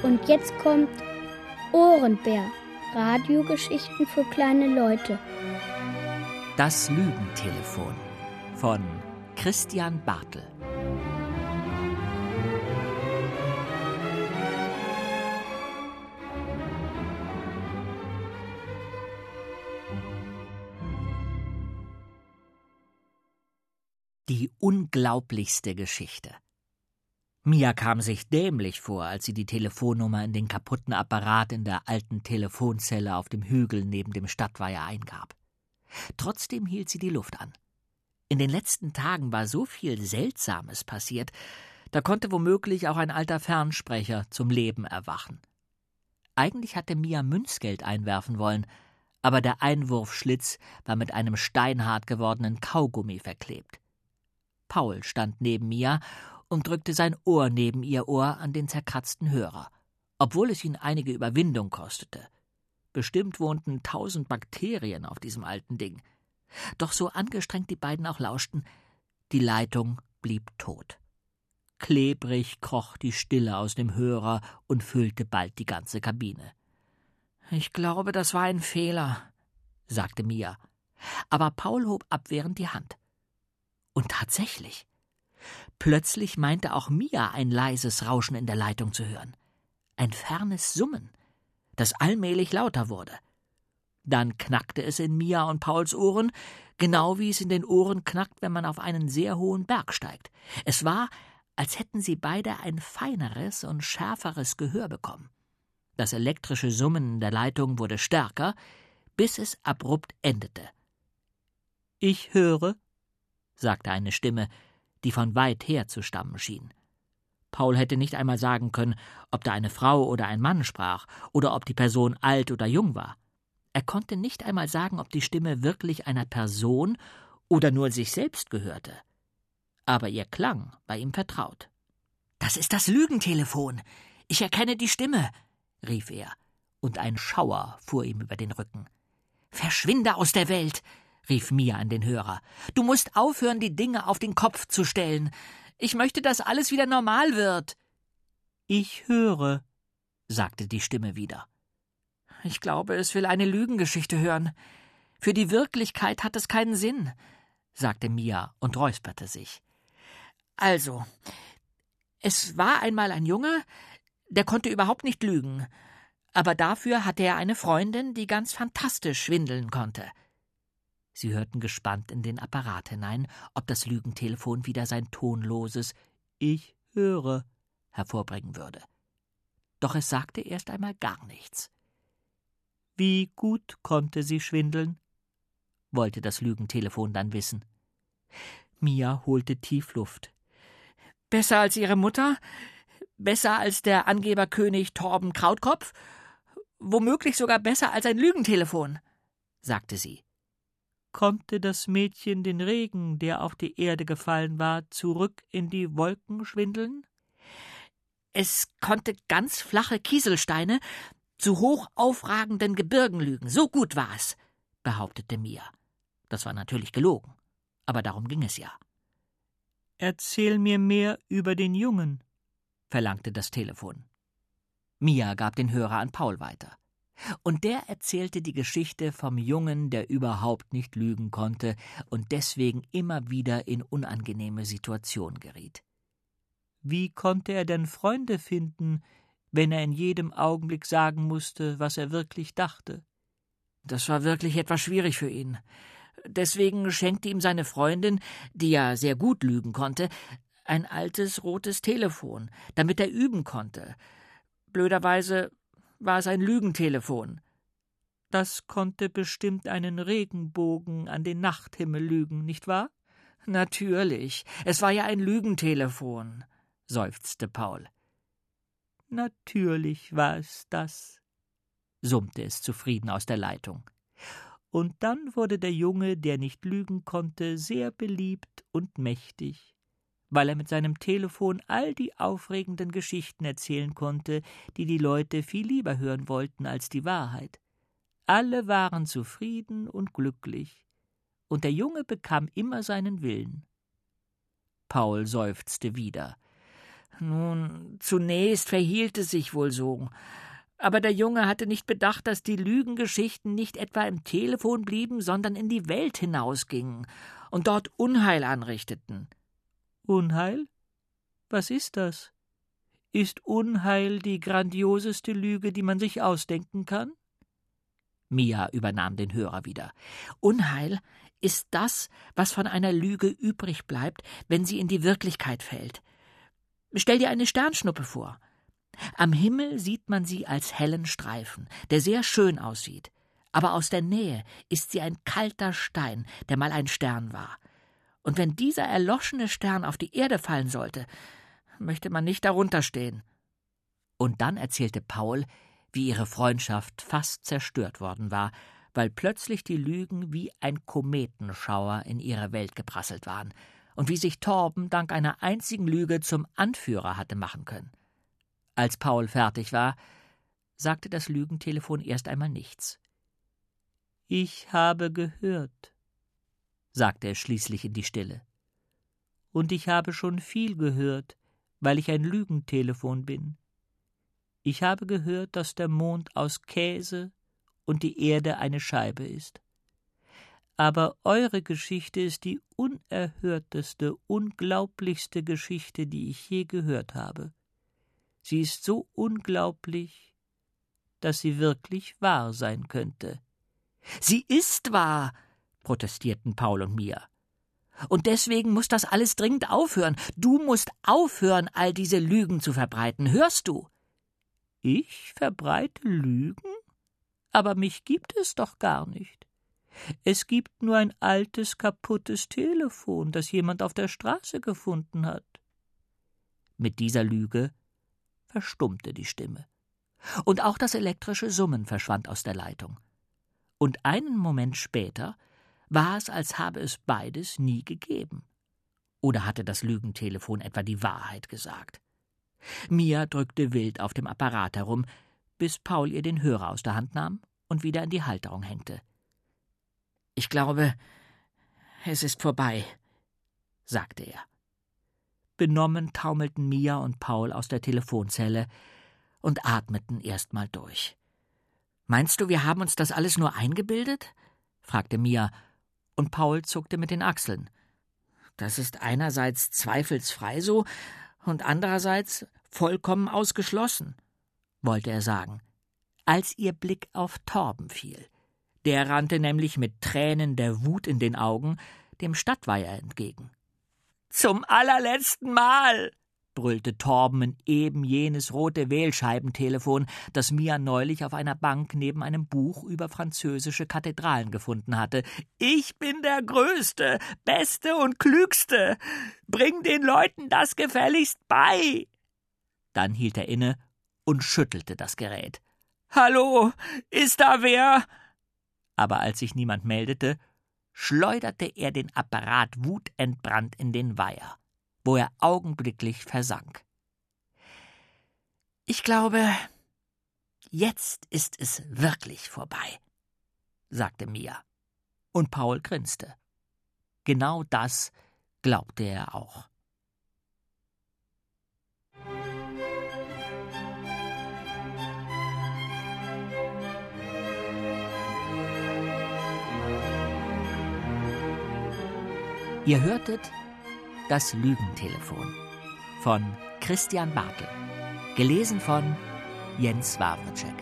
Und jetzt kommt Ohrenbär. Radiogeschichten für kleine Leute. Das Lügentelefon von Christian Bartel. Die unglaublichste Geschichte. Mia kam sich dämlich vor, als sie die Telefonnummer in den kaputten Apparat in der alten Telefonzelle auf dem Hügel neben dem Stadtweiher eingab. Trotzdem hielt sie die Luft an. In den letzten Tagen war so viel Seltsames passiert, da konnte womöglich auch ein alter Fernsprecher zum Leben erwachen. Eigentlich hatte Mia Münzgeld einwerfen wollen, aber der Einwurfschlitz war mit einem steinhart gewordenen Kaugummi verklebt. Paul stand neben Mia und drückte sein Ohr neben ihr Ohr an den zerkratzten Hörer, obwohl es ihn einige Überwindung kostete. Bestimmt wohnten 1000 Bakterien auf diesem alten Ding. Doch so angestrengt die beiden auch lauschten, die Leitung blieb tot. Klebrig kroch die Stille aus dem Hörer und füllte bald die ganze Kabine. »Ich glaube, das war ein Fehler«, sagte Mia. Aber Paul hob abwehrend die Hand. Und tatsächlich. Plötzlich meinte auch Mia ein leises Rauschen in der Leitung zu hören. Ein fernes Summen, das allmählich lauter wurde. Dann knackte es in Mia und Pauls Ohren, genau wie es in den Ohren knackt, wenn man auf einen sehr hohen Berg steigt. Es war, als hätten sie beide ein feineres und schärferes Gehör bekommen. Das elektrische Summen in der Leitung wurde stärker, bis es abrupt endete. »Ich höre«, sagte eine Stimme, die von weit her zu stammen schien. Paul hätte nicht einmal sagen können, ob da eine Frau oder ein Mann sprach oder ob die Person alt oder jung war. Er konnte nicht einmal sagen, ob die Stimme wirklich einer Person oder nur sich selbst gehörte. Aber ihr Klang war ihm vertraut. »Das ist das Lügentelefon! Ich erkenne die Stimme«, rief er, und ein Schauer fuhr ihm über den Rücken. »Verschwinde aus der Welt«, rief Mia an den Hörer. »Du musst aufhören, die Dinge auf den Kopf zu stellen. Ich möchte, dass alles wieder normal wird.« »Ich höre«, sagte die Stimme wieder. »Ich glaube, es will eine Lügengeschichte hören. Für die Wirklichkeit hat es keinen Sinn«, sagte Mia und räusperte sich. »Also, es war einmal ein Junge, der konnte überhaupt nicht lügen. Aber dafür hatte er eine Freundin, die ganz fantastisch schwindeln konnte.« Sie hörten gespannt in den Apparat hinein, ob das Lügentelefon wieder sein tonloses »Ich höre« hervorbringen würde. Doch es sagte erst einmal gar nichts. »Wie gut konnte sie schwindeln?« wollte das Lügentelefon dann wissen. Mia holte tief Luft. »Besser als ihre Mutter? Besser als der Angeberkönig Torben Krautkopf? Womöglich sogar besser als ein Lügentelefon«, sagte sie. »Konnte das Mädchen den Regen, der auf die Erde gefallen war, zurück in die Wolken schwindeln?« »Es konnte ganz flache Kieselsteine zu hoch aufragenden Gebirgen lügen, so gut war es«, behauptete Mia. Das war natürlich gelogen, aber darum ging es ja. »Erzähl mir mehr über den Jungen«, verlangte das Telefon. Mia gab den Hörer an Paul weiter. Und der erzählte die Geschichte vom Jungen, der überhaupt nicht lügen konnte und deswegen immer wieder in unangenehme Situationen geriet. Wie konnte er denn Freunde finden, wenn er in jedem Augenblick sagen musste, was er wirklich dachte? Das war wirklich etwas schwierig für ihn. Deswegen schenkte ihm seine Freundin, die ja sehr gut lügen konnte, ein altes rotes Telefon, damit er üben konnte. Blöderweise war es ein Lügentelefon. Das konnte bestimmt einen Regenbogen an den Nachthimmel lügen, nicht wahr? Natürlich, es war ja ein Lügentelefon, seufzte Paul. Natürlich war es das, summte es zufrieden aus der Leitung. Und dann wurde der Junge, der nicht lügen konnte, sehr beliebt und mächtig, weil er mit seinem Telefon all die aufregenden Geschichten erzählen konnte, die die Leute viel lieber hören wollten als die Wahrheit. Alle waren zufrieden und glücklich, und der Junge bekam immer seinen Willen. Paul seufzte wieder. Nun, zunächst verhielt es sich wohl so. Aber der Junge hatte nicht bedacht, dass die Lügengeschichten nicht etwa im Telefon blieben, sondern in die Welt hinausgingen und dort Unheil anrichteten. Unheil? Was ist das? Ist Unheil die grandioseste Lüge, die man sich ausdenken kann? Mia übernahm den Hörer wieder. Unheil ist das, was von einer Lüge übrig bleibt, wenn sie in die Wirklichkeit fällt. Stell dir eine Sternschnuppe vor. Am Himmel sieht man sie als hellen Streifen, der sehr schön aussieht. Aber aus der Nähe ist sie ein kalter Stein, der mal ein Stern war. Und wenn dieser erloschene Stern auf die Erde fallen sollte, möchte man nicht darunter stehen. Und dann erzählte Paul, wie ihre Freundschaft fast zerstört worden war, weil plötzlich die Lügen wie ein Kometenschauer in ihre Welt geprasselt waren und wie sich Torben dank einer einzigen Lüge zum Anführer hatte machen können. Als Paul fertig war, sagte das Lügentelefon erst einmal nichts. »Ich habe gehört«, sagte es schließlich in die Stille. »Und ich habe schon viel gehört, weil ich ein Lügentelefon bin. Ich habe gehört, dass der Mond aus Käse und die Erde eine Scheibe ist. Aber eure Geschichte ist die unerhörteste, unglaublichste Geschichte, die ich je gehört habe. Sie ist so unglaublich, dass sie wirklich wahr sein könnte.« »Sie ist wahr«, protestierten Paul und Mia. »Und deswegen muss das alles dringend aufhören. Du musst aufhören, all diese Lügen zu verbreiten. Hörst du?« »Ich verbreite Lügen? Aber mich gibt es doch gar nicht. Es gibt nur ein altes, kaputtes Telefon, das jemand auf der Straße gefunden hat.« Mit dieser Lüge verstummte die Stimme. Und auch das elektrische Summen verschwand aus der Leitung. Und einen Moment später war es, als habe es beides nie gegeben. Oder hatte das Lügentelefon etwa die Wahrheit gesagt? Mia drückte wild auf dem Apparat herum, bis Paul ihr den Hörer aus der Hand nahm und wieder in die Halterung hängte. »Ich glaube, es ist vorbei«, sagte er. Benommen taumelten Mia und Paul aus der Telefonzelle und atmeten erst mal durch. »Meinst du, wir haben uns das alles nur eingebildet?« fragte Mia, und Paul zuckte mit den Achseln. »Das ist einerseits zweifelsfrei so und andererseits vollkommen ausgeschlossen«, wollte er sagen, als ihr Blick auf Torben fiel. Der rannte nämlich mit Tränen der Wut in den Augen dem Stadtweiher entgegen. »Zum allerletzten Mal«, brüllte Torben in eben jenes rote Wählscheibentelefon, das Mia neulich auf einer Bank neben einem Buch über französische Kathedralen gefunden hatte. »Ich bin der Größte, Beste und Klügste. Bring den Leuten das gefälligst bei.« Dann hielt er inne und schüttelte das Gerät. »Hallo, ist da wer?« Aber als sich niemand meldete, schleuderte er den Apparat wutentbrannt in den Weiher, wo er augenblicklich versank. »Ich glaube, jetzt ist es wirklich vorbei«, sagte Mia. Und Paul grinste. Genau das glaubte er auch. Ihr hörtet Das Lügentelefon von Christian Bartel, gelesen von Jens Wawrczyk.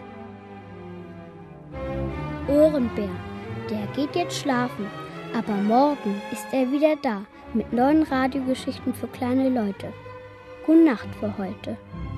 Ohrenbär, der geht jetzt schlafen, aber morgen ist er wieder da mit neuen Radiogeschichten für kleine Leute. Gute Nacht für heute.